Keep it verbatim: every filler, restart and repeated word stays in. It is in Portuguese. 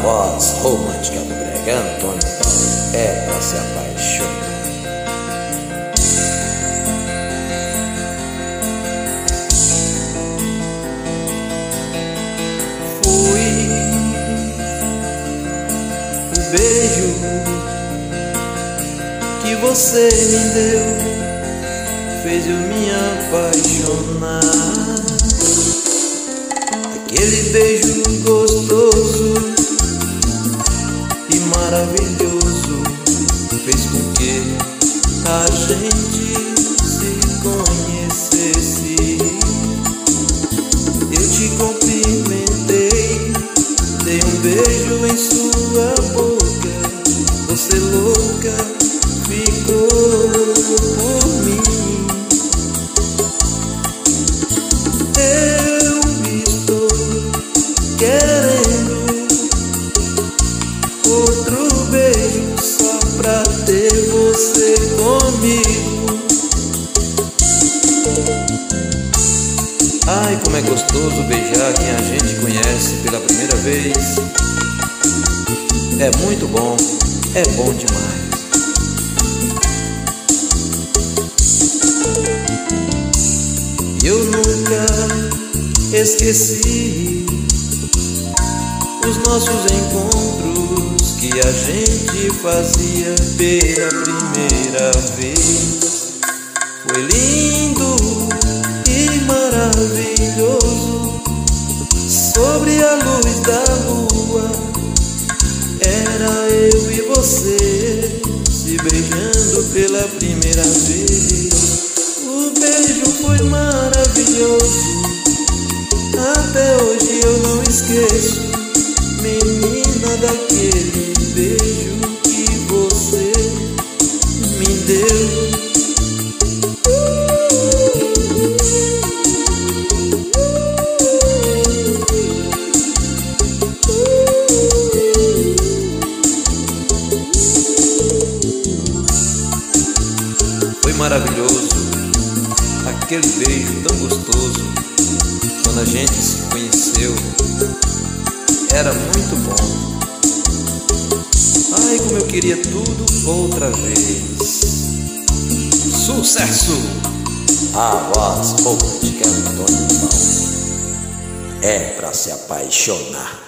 voz romântica do brega Antônio Paulo é pra se apaixonar. Foi o beijo que você me deu, fez eu me apaixonar. Aquele beijo gostoso e maravilhoso fez com que a gente se conhecesse. Eu te cumprimentei, dei um beijo em sua boca. Você louca ficou por mim. Querendo outro beijo só pra ter você comigo. Ai, como é gostoso beijar quem a gente conhece pela primeira vez. É muito bom, é bom demais. Eu nunca esqueci os nossos encontros que a gente fazia pela primeira vez. Foi lindo e maravilhoso. Sobre a luz da lua era eu e você se beijando pela primeira vez. O beijo foi maravilhoso, até hoje eu não esqueço, menina, daquele beijo que você me deu. Foi maravilhoso aquele beijo tão gostoso quando a gente se conheceu. Era muito bom. Ai, como eu queria tudo outra vez. Sucesso! A voz romântica Antônio Paulo é pra se apaixonar.